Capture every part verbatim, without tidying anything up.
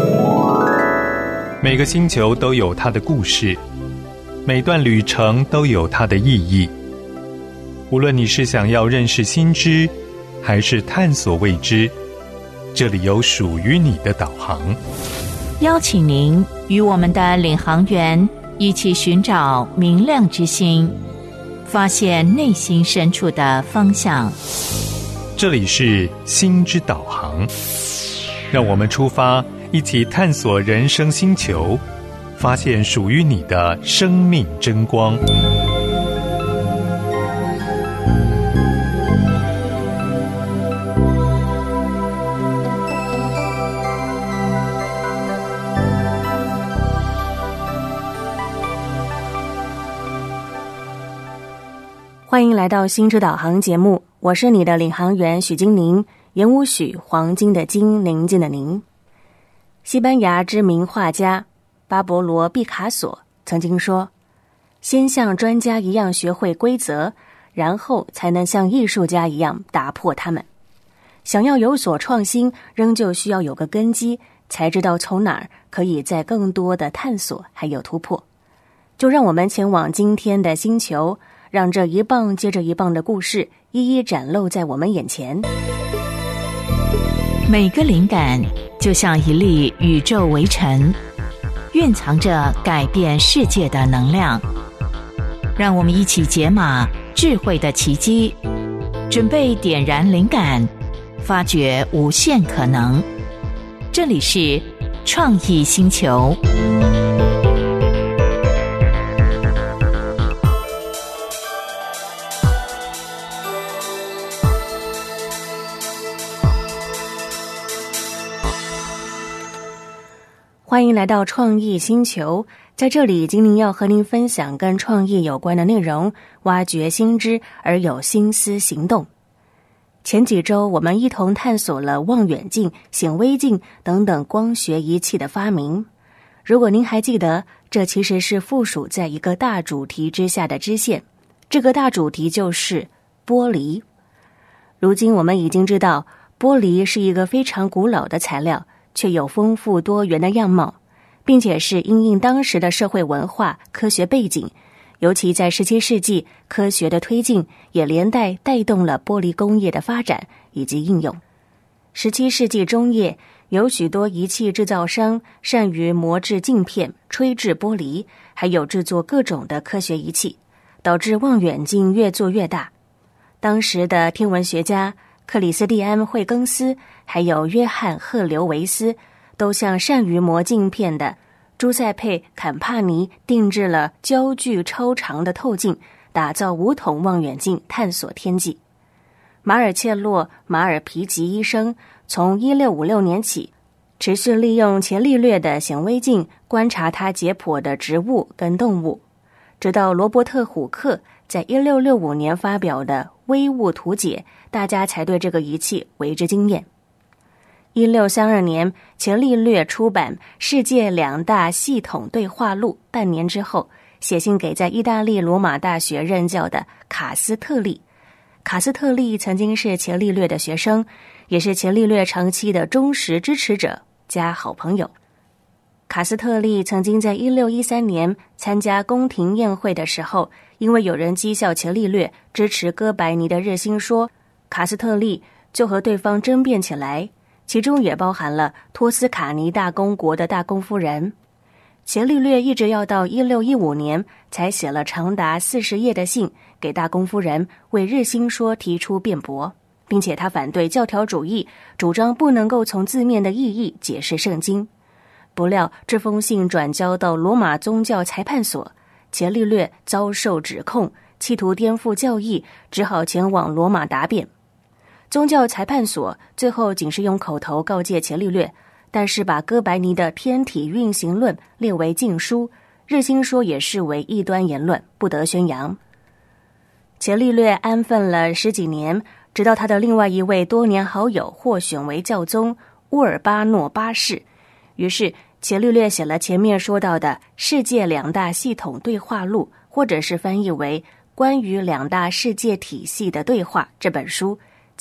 每个星球都有它的故事，每段旅程都有它的意义。无论你是想要认识新知，还是探索未知，这里有属于你的导航。 邀请您与我们的领航员一起寻找明亮之星，发现内心深处的方向。 这里是星之导航，让我们出发，一起探索人生星球，发现属于你的生命真光。 欢迎来到星之导航节目，我是你的领航员许金宁，言无许，黄金的金，宁静的宁。西班牙知名画家巴勃罗·毕卡索曾经说，先像专家一样学会规则，然后才能像艺术家一样打破它们。想要有所创新，仍旧需要有个根基，才知道从哪儿可以再更多的探索还有突破。就让我们前往今天的星球，让这一棒接着一棒的故事一一展露在我们眼前。 每个灵感就像一粒宇宙微尘，蕴藏着改变世界的能量。让我们一起解码智慧的奇迹，准备点燃灵感，发掘无限可能。这里是创意星球。 欢迎来到创意星球，在这里金宁要和您分享跟创意有关的内容，挖掘新知而有心思行动。前几周我们一同探索了望远镜、显微镜等等光学仪器的发明。如果您还记得，这其实是附属在一个大主题之下的支线，这个大主题就是玻璃。如今我们已经知道，玻璃是一个非常古老的材料，却有丰富多元的样貌，并且是因应当时的社会文化、科学背景，尤其在十七世纪，科学的推进也连带带动了玻璃工业的发展以及应用。十七世纪中叶，有许多仪器制造商善于磨制镜片、吹制玻璃，还有制作各种的科学仪器，导致望远镜越做越大。当时的天文学家克里斯蒂安·惠更斯还有约翰·赫留维斯都向善于磨镜片的朱塞佩·坎帕尼定制了焦距超长的透镜，打造五筒望远镜，探索天际。马尔切洛·马尔皮吉医生从一六五六年起，持续利用伽利略的显微镜观察他解剖的植物跟动物，直到罗伯特·虎克在一六六五年发表的微物图解，大家才对这个仪器为之惊艳。一六三二年，伽利略出版《世界两大系统对话录》，半年之后，写信给在意大利罗马大学任教的卡斯特利。卡斯特利曾经是伽利略的学生，也是伽利略长期的忠实支持者加好朋友。卡斯特利曾经在一六一三年参加宫廷宴会的时候，因为有人讥笑伽利略支持哥白尼的日心说，卡斯特利就和对方争辩起来，其中也包含了托斯卡尼大公国的大公夫人。伽利略一直要到一六一五年才写了长达四十页的信给大公夫人，为日心说提出辩驳，并且他反对教条主义，主张不能够从字面的意义解释圣经。不料这封信转交到罗马宗教裁判所，伽利略遭受指控，企图颠覆教义，只好前往罗马答辩。宗教裁判所最后仅是用口头告诫伽利略，但是把哥白尼的天体运行论列为禁书，日心说也视为异端言论，不得宣扬。伽利略安分了十几年，直到他的另外一位多年好友获选为教宗乌尔巴诺八世，于是伽利略写了前面说到的《世界两大系统对话录》，或者是翻译为《关于两大世界体系的对话》这本书，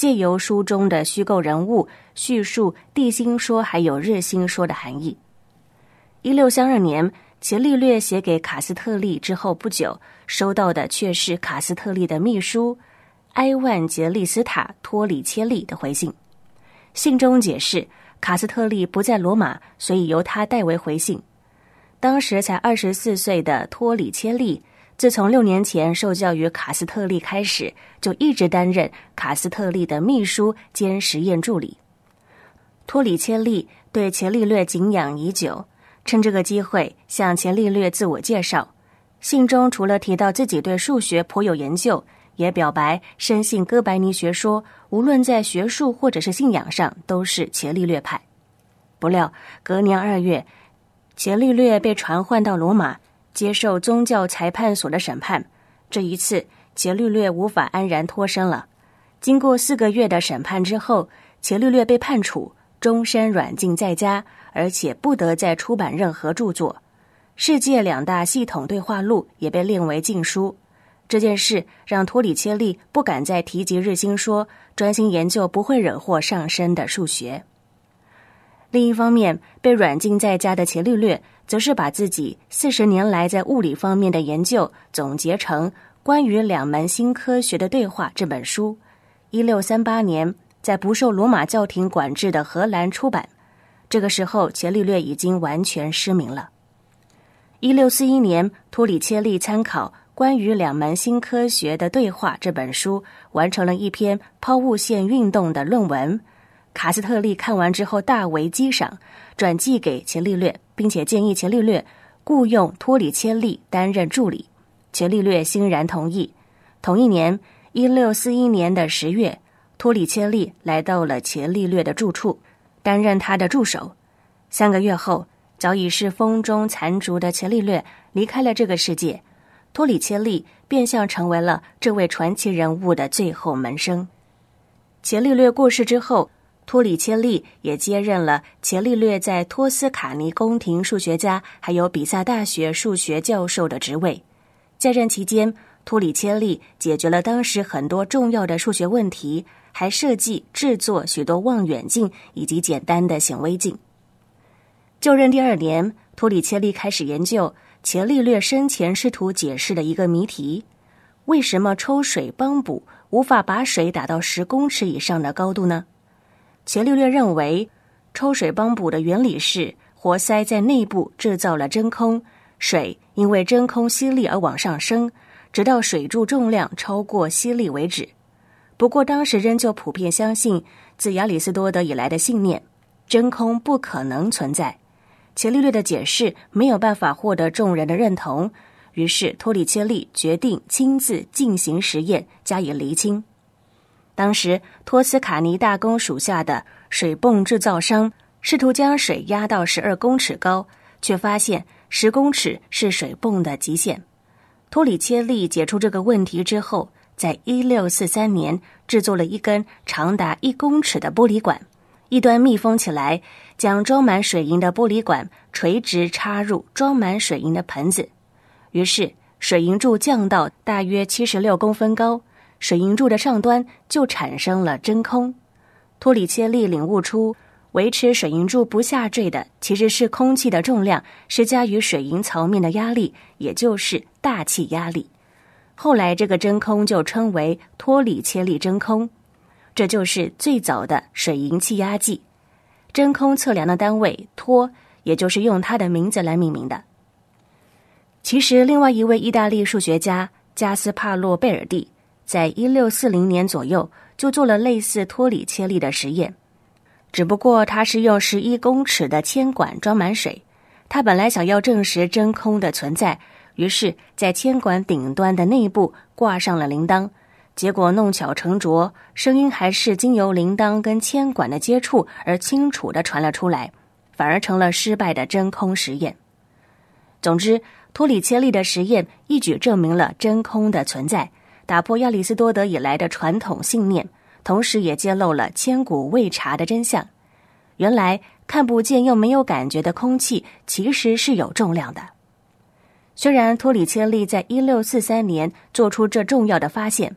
借由书中的虚构人物叙述地心说还有日心说的含义。一六三二年，伽利略写给卡斯特利之后不久，收到的却是卡斯特利的秘书埃万杰利斯塔托里切利的回信。信中解释卡斯特利不在罗马，所以由他代为回信。当时才二十四岁的托里切利，自从六年前受教于卡斯特利开始，就一直担任卡斯特利的秘书兼实验助理。托里切利对伽利略敬仰已久，趁这个机会向伽利略自我介绍。信中除了提到自己对数学颇有研究，也表白深信哥白尼学说无论在学术或者是信仰上都是伽利略派。不料隔年二月，伽利略被传唤到罗马接受宗教裁判所的审判。这一次伽利略无法安然脱身了。经过四个月的审判之后，伽利略被判处终身软禁在家，而且不得再出版任何著作。世界两大系统对话录也被列为禁书。这件事让托里切利不敢再提及日心说，专心研究不会惹祸上身的数学。另一方面，被软禁在家的伽利略则是把自己四十年来在物理方面的研究总结成《关于两门新科学的对话》这本书。一六三八年在不受罗马教廷管制的荷兰出版。这个时候伽利略已经完全失明了。一六四一年，托里切利参考《关于两门新科学的对话》这本书，完成了一篇抛物线运动的论文。卡斯特利看完之后大为激赏，转寄给伽利略，并且建议伽利略雇用托里切利担任助理。伽利略欣然同意。同一年，一六四一年的十月，托里切利来到了伽利略的住处，担任他的助手。三个月后，早已是风中残烛的伽利略离开了这个世界，托里切利变相成为了这位传奇人物的最后门生。伽利略过世之后，托里切利也接任了伽利略在托斯卡尼宫廷数学家还有比萨大学数学教授的职位。在任期间，托里切利解决了当时很多重要的数学问题，还设计制作许多望远镜以及简单的显微镜。就任第二年，托里切利开始研究伽利略生前试图解释的一个谜题：为什么抽水帮补无法把水打到十公尺以上的高度呢？伽利略认为，抽水帮补的原理是活塞在内部制造了真空，水因为真空吸力而往上升，直到水柱重量超过吸力为止。不过当时仍旧普遍相信自亚里士多德以来的信念，真空不可能存在。伽利略的解释没有办法获得众人的认同，于是托里切利决定亲自进行实验，加以厘清。当时托斯卡尼大公属下的水泵制造商试图将水压到十二公尺高，却发现十公尺是水泵的极限。托里切利解出这个问题之后，在一六四三年制作了一根长达一公尺的玻璃管，一端密封起来，将装满水银的玻璃管垂直插入装满水银的盆子。于是水银柱降到大约七十六公分高，水银柱的上端就产生了真空。托里切利领悟出，维持水银柱不下坠的其实是空气的重量施加于水银槽面的压力，也就是大气压力。后来这个真空就称为托里切利真空，这就是最早的水银气压计。真空测量的单位托，也就是用它的名字来命名的。其实另外一位意大利数学家加斯帕洛贝尔蒂在一六四零年左右就做了类似托里切利的实验，只不过他是用十一公尺的铅管装满水。他本来想要证实真空的存在，于是在铅管顶端的内部挂上了铃铛，结果弄巧成拙，声音还是经由铃铛跟铅管的接触而清楚地传了出来，反而成了失败的真空实验。总之，托里切利的实验一举证明了真空的存在，打破亚里士多德以来的传统信念，同时也揭露了千古未查的真相。原来看不见又没有感觉的空气其实是有重量的。虽然托里切利在一六四三年做出这重要的发现，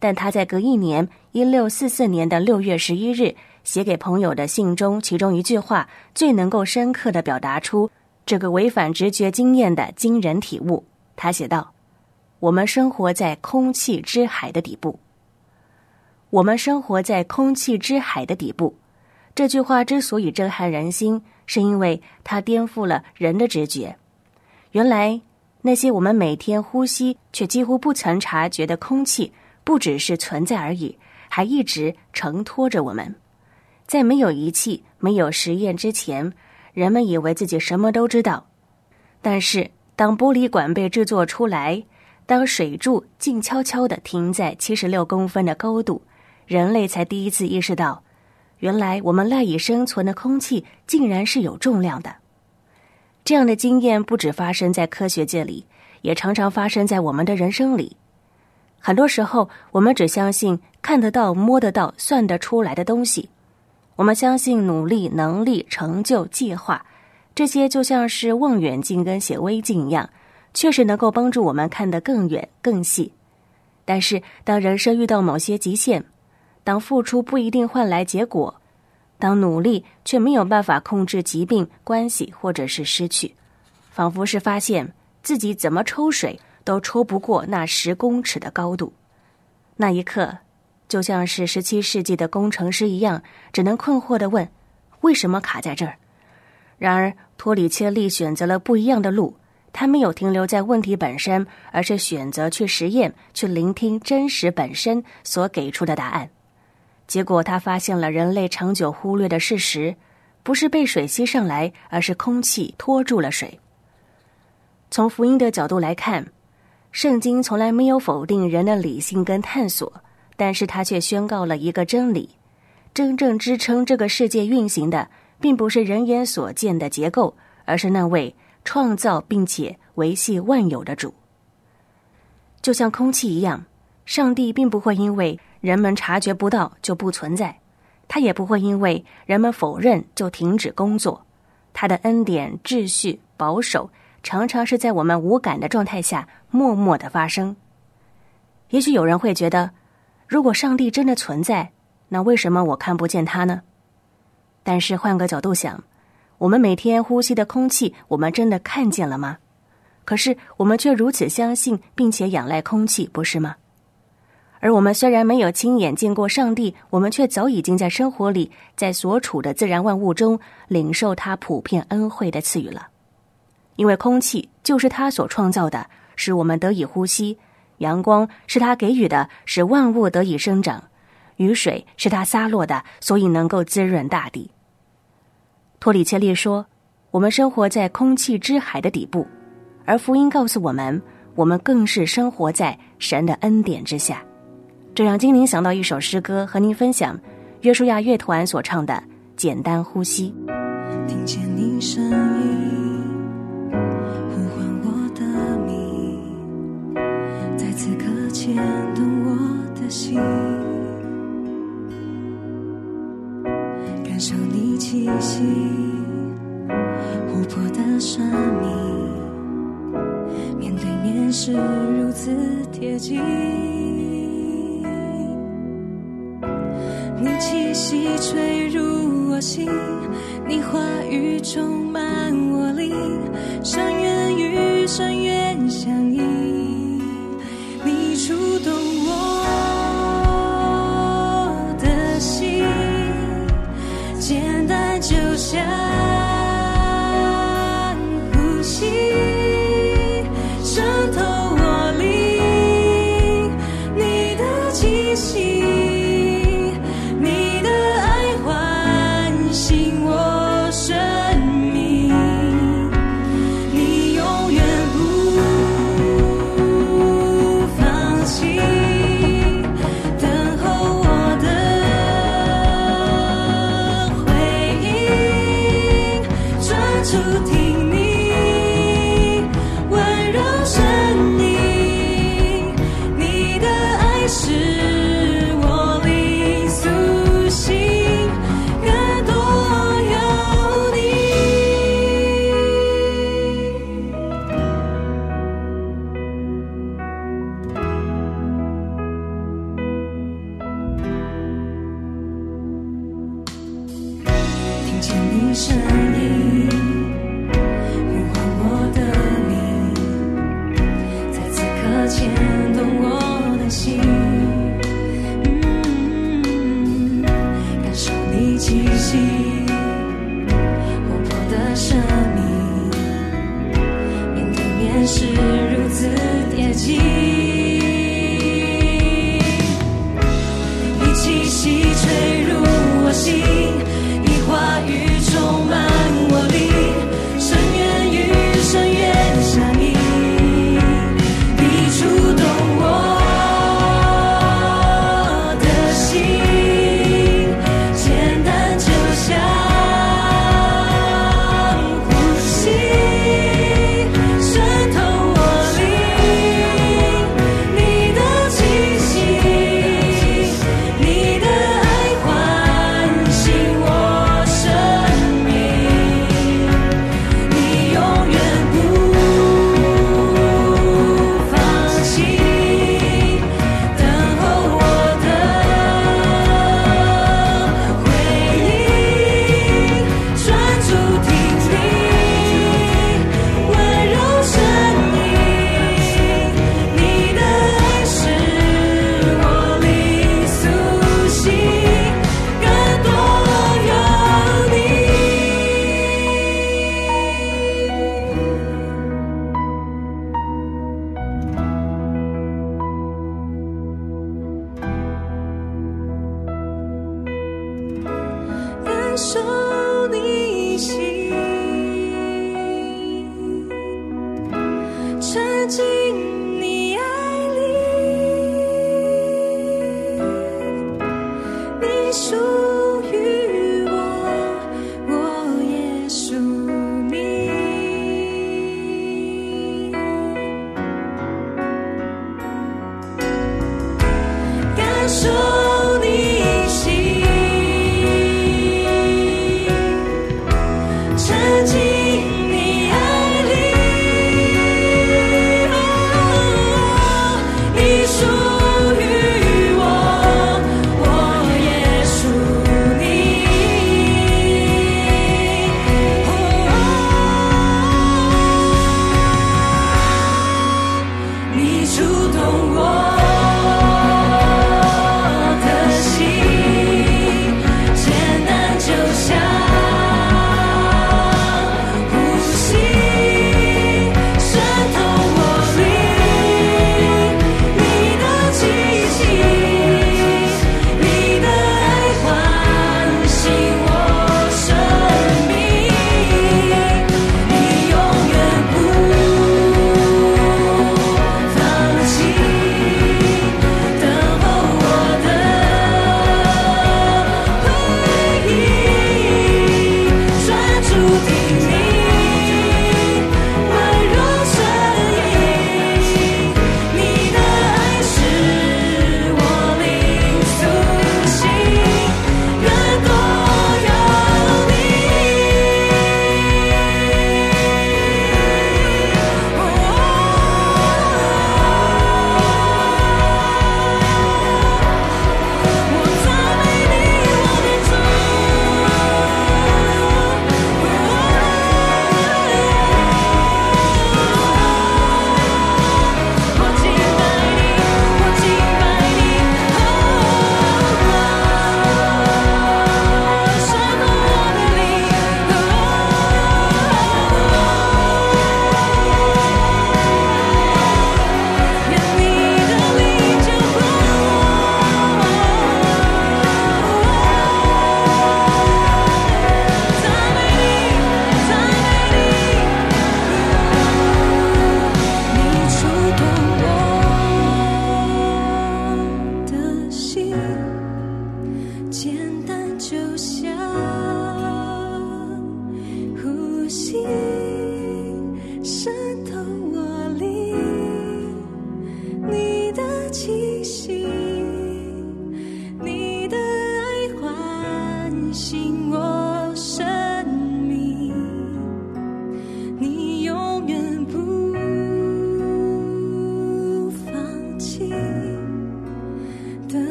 但他在隔一年一六四四年的六月十一日写给朋友的信中，其中一句话最能够深刻地表达出这个违反直觉经验的惊人体悟。他写道：我们生活在空气之海的底部。我们生活在空气之海的底部。这句话之所以震撼人心，是因为它颠覆了人的直觉。原来那些我们每天呼吸却几乎不曾察觉的空气，不只是存在而已，还一直承托着我们。在没有仪器、没有实验之前，人们以为自己什么都知道。但是当玻璃管被制作出来，当水柱静悄悄地停在七十六公分的高度，人类才第一次意识到，原来我们赖以生存的空气竟然是有重量的。这样的经验不只发生在科学界里，也常常发生在我们的人生里。很多时候，我们只相信看得到、摸得到、算得出来的东西。我们相信努力、能力、成就、计划，这些就像是望远镜跟显微镜一样，确实能够帮助我们看得更远、更细。但是，当人生遇到某些极限，当付出不一定换来结果，当努力却没有办法控制疾病、关系或者是失去，仿佛是发现自己怎么抽水都抽不过那十公尺的高度。那一刻，就像是十七世纪的工程师一样，只能困惑地问：为什么卡在这儿？然而，托里切利选择了不一样的路，他没有停留在问题本身，而是选择去实验，去聆听真实本身所给出的答案。结果他发现了人类长久忽略的事实，不是被水吸上来，而是空气拖住了水。从福音的角度来看，圣经从来没有否定人的理性跟探索，但是他却宣告了一个真理：真正支撑这个世界运行的，并不是人眼所见的结构，而是那位创造并且维系万有的主。就像空气一样，上帝并不会因为人们察觉不到就不存在，他也不会因为人们否认就停止工作。他的恩典、秩序、保守常常是在我们无感的状态下默默地发生。也许有人会觉得，如果上帝真的存在，那为什么我看不见他呢？但是换个角度想，我们每天呼吸的空气，我们真的看见了吗？可是我们却如此相信并且仰赖空气，不是吗？而我们虽然没有亲眼见过上帝，我们却早已经在生活里，在所处的自然万物中领受他普遍恩惠的赐予了。因为空气就是他所创造的，使我们得以呼吸；阳光是他给予的，使万物得以生长；雨水是他洒落的，所以能够滋润大地。托里切利说，我们生活在空气之海的底部，而福音告诉我们，我们更是生活在神的恩典之下。这让金宁想到一首诗歌，和您分享约书亚乐团所唱的《简单呼吸》。 听见你声音呼唤我的名，在此刻牵动我的心，感受你气息，湖泊的生命，面对面是如此贴近，你气息吹入我心，你话语充满我灵，深渊与深渊相依，你触动我的心，简单就像呼吸，渗透我灵，你的气息，是我灵苏醒，更多声音呼唤我的名，在此刻牵动我的心，嗯，感受你气息，活泼的生命，面对面是如此贴近，你气息吹入我心，你话语充满我灵，深渊与深渊相依，你触动我的心，简单就像呼吸，渗透我灵，你的气息，你的爱唤醒我生命，你永远不放弃，等候我的回应，专注听你温柔声音，你的爱使我灵苏醒，更多有你。感受你心，沉浸你爱里，你属于我，我也属你。感受你心，沉浸你爱里，哦，你属于我，我也属你，哦，你触动我的心，简单就像呼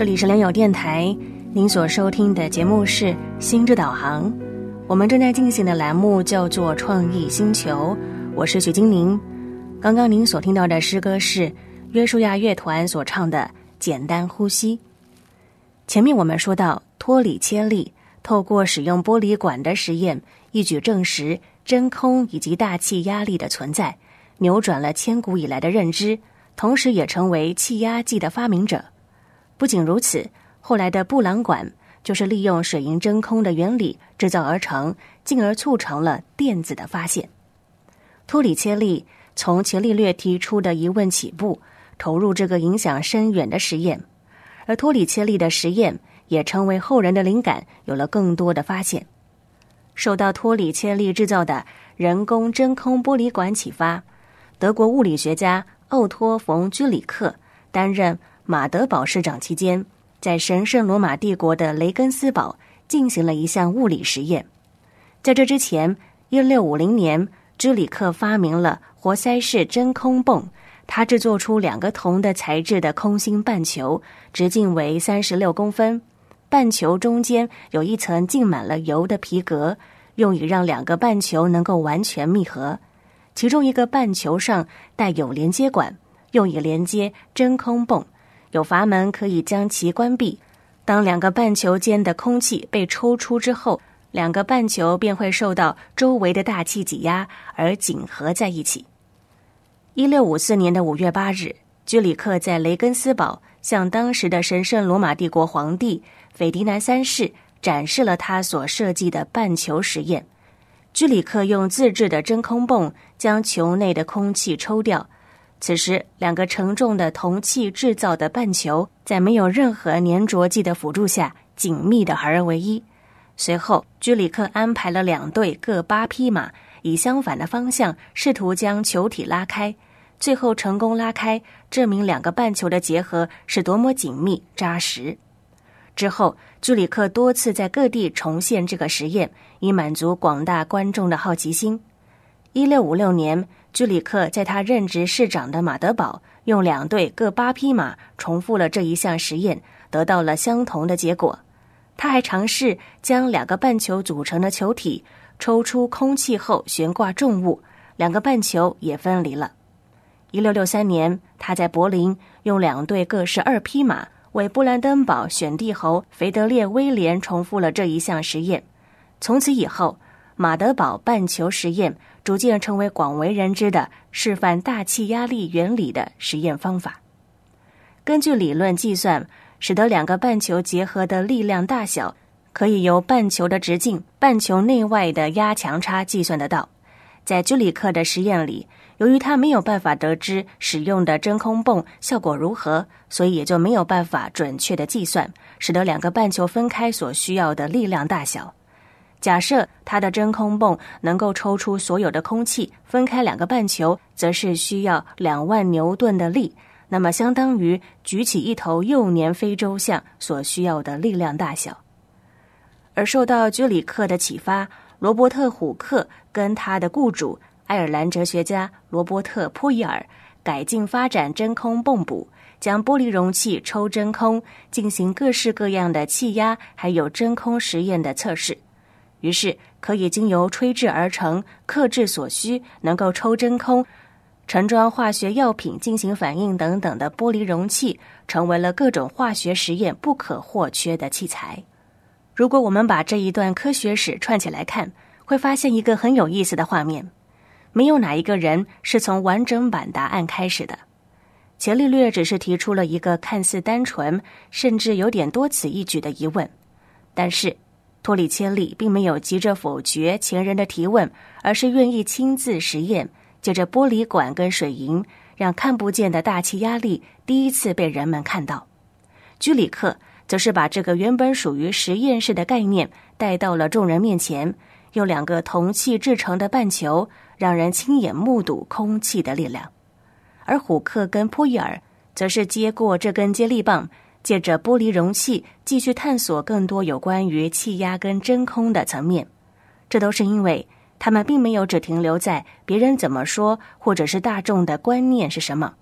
这里是良友电台，您所收听的节目是心之导航，我们正在进行的栏目叫做创意星球，我是许金玲。刚刚您所听到的诗歌是约书亚乐团所唱的简单呼吸。前面我们说到托里切利透过使用玻璃管的实验，一举证实真空以及大气压力的存在，扭转了千古以来的认知，同时也成为气压计的发明者。不仅如此，后来的布朗管就是利用水银真空的原理制造而成，进而促成了电子的发现。托里切利从伽利略提出的疑问起步，投入这个影响深远的实验，而托里切利的实验也成为后人的灵感，有了更多的发现。受到托里切利制造的人工真空玻璃管启发，德国物理学家奥托·冯·居里克担任马德堡市长期间，在神圣罗马帝国的雷根斯堡进行了一项物理实验。在这之前，一六五零年，居里克发明了活塞式真空泵，他制作出两个铜的材质的空心半球，直径为三十六公分，半球中间有一层浸满了油的皮革，用以让两个半球能够完全密合。其中一个半球上带有连接管，用以连接真空泵，有阀门可以将其关闭。当两个半球间的空气被抽出之后，两个半球便会受到周围的大气挤压而紧合在一起。一六五四年的五月八日，居里克在雷根斯堡向当时的神圣罗马帝国皇帝斐迪南三世展示了他所设计的半球实验。居里克用自制的真空泵将球内的空气抽掉，此时两个承重的铜器制造的半球在没有任何粘着剂的辅助下紧密地合而为一。随后居里克安排了两队各八匹马，以相反的方向试图将球体拉开，最后成功拉开，证明两个半球的结合是多么紧密扎实。之后居里克多次在各地重现这个实验，以满足广大观众的好奇心。一六五六年，居里克在他任职市长的马德堡用两队各八匹马重复了这一项实验，得到了相同的结果。他还尝试将两个半球组成的球体抽出空气后悬挂重物，两个半球也分离了。一六六三年，他在柏林用两队各十二匹马为布兰登堡选帝侯腓德烈威廉重复了这一项实验。从此以后，马德堡半球实验逐渐成为广为人知的示范大气压力原理的实验方法。根据理论计算，使得两个半球结合的力量大小可以由半球的直径、半球内外的压强差计算得到。在居里克的实验里，由于他没有办法得知使用的真空泵效果如何，所以也就没有办法准确的计算使得两个半球分开所需要的力量大小。假设他的真空泵能够抽出所有的空气，分开两个半球则是需要两万牛顿的力，那么相当于举起一头幼年非洲象所需要的力量大小。而受到居里克的启发，罗伯特·虎克跟他的雇主爱尔兰哲学家罗伯特·波伊尔改进发展真空泵补，将玻璃容器抽真空，进行各式各样的气压还有真空实验的测试。于是可以经由吹制而成、克制所需、能够抽真空、盛装化学药品进行反应等等的玻璃容器，成为了各种化学实验不可或缺的器材。如果我们把这一段科学史串起来看，会发现一个很有意思的画面。没有哪一个人是从完整版答案开始的。伽利略只是提出了一个看似单纯，甚至有点多此一举的疑问，但是托里切利并没有急着否决前人的提问，而是愿意亲自实验，借着玻璃管跟水银，让看不见的大气压力第一次被人们看到。居里克则是把这个原本属于实验室的概念带到了众人面前，用两个铜器制成的半球，让人亲眼目睹空气的力量。而虎克跟波伊尔则是接过这根接力棒，借着玻璃容器继续探索更多有关于气压跟真空的层面。这都是因为他们并没有只停留在别人怎么说或者是大众的观念是什么，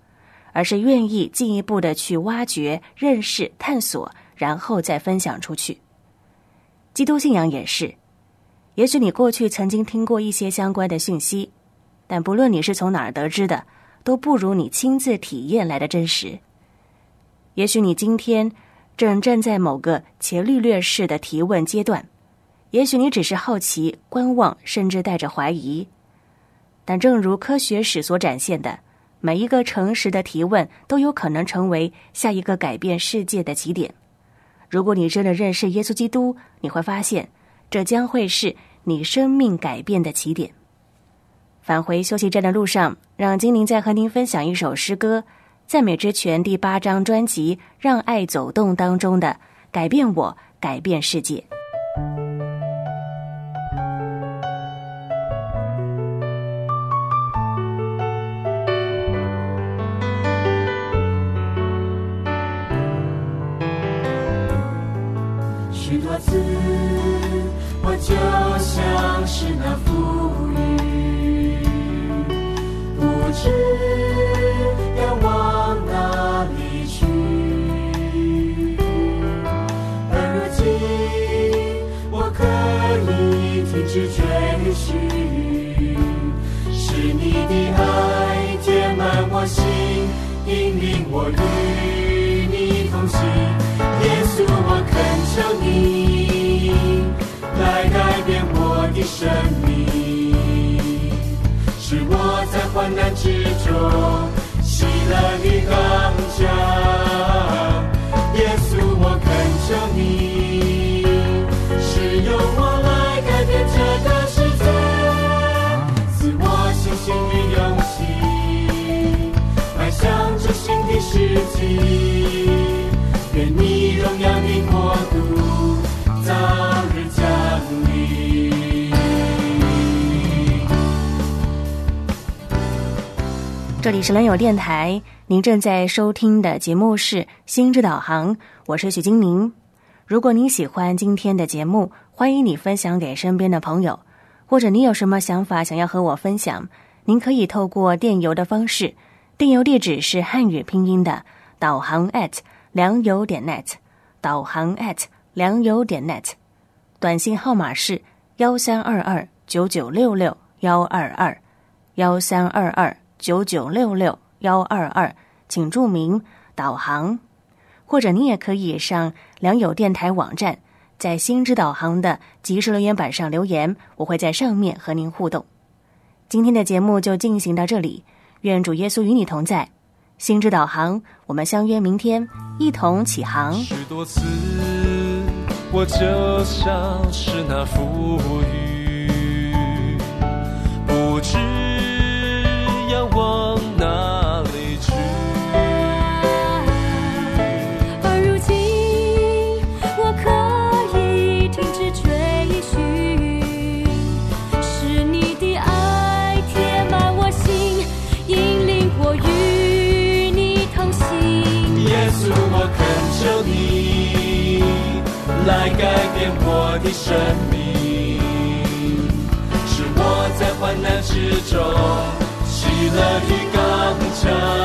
而是愿意进一步的去挖掘、认识、探索，然后再分享出去。基督信仰也是，也许你过去曾经听过一些相关的讯息，但不论你是从哪儿得知的，都不如你亲自体验来的真实。也许你今天正站在某个伽利略式的提问阶段，也许你只是好奇、观望，甚至带着怀疑。但正如科学史所展现的，每一个诚实的提问都有可能成为下一个改变世界的起点。如果你真的认识耶稣基督，你会发现这将会是你生命改变的起点。返回休息站的路上，让精灵再和您分享一首诗歌，赞美之泉第八章专辑《让爱走动》当中的改变我，改变世界。 许多次我就像是那浮云，不知要往哪里去，而如今我可以停止追寻，是你的爱填满我心，引领我与你同行。耶稣，我恳求你来改变我的生命，使我在患难之中喜乐与刚强。耶稣，我恳求你使用我来改变这个世界，赐我信心与勇气，迈向这新的世纪。愿你荣耀的国度早日降临。 这里是良友电台，您正在收听的节目是心之导航，我是许金宁。如果您喜欢今天的节目，欢迎你分享给身边的朋友，或者你有什么想法想要和我分享，您可以透过电邮的方式，电邮地址是汉语拼音的导航 at良友点 net， 导航 at 良友点 net， 短信号码是幺三二二九九六六幺二二幺三二二九九六六幺二二，请注明导航。或者你也可以上良友电台网站，在心之导航的即时留言板上留言，我会在上面和您互动。今天的节目就进行到这里，愿主耶稣与你同在。心之导航，我们相约明天，一同起航。 许多次，我就像是那浮云，不知要往哪里去。 而如今，我可以停止追寻，是你的爱填满我心，引领我与耶稣，我恳求你来改变我的生命，使我在患难之中喜乐与刚强。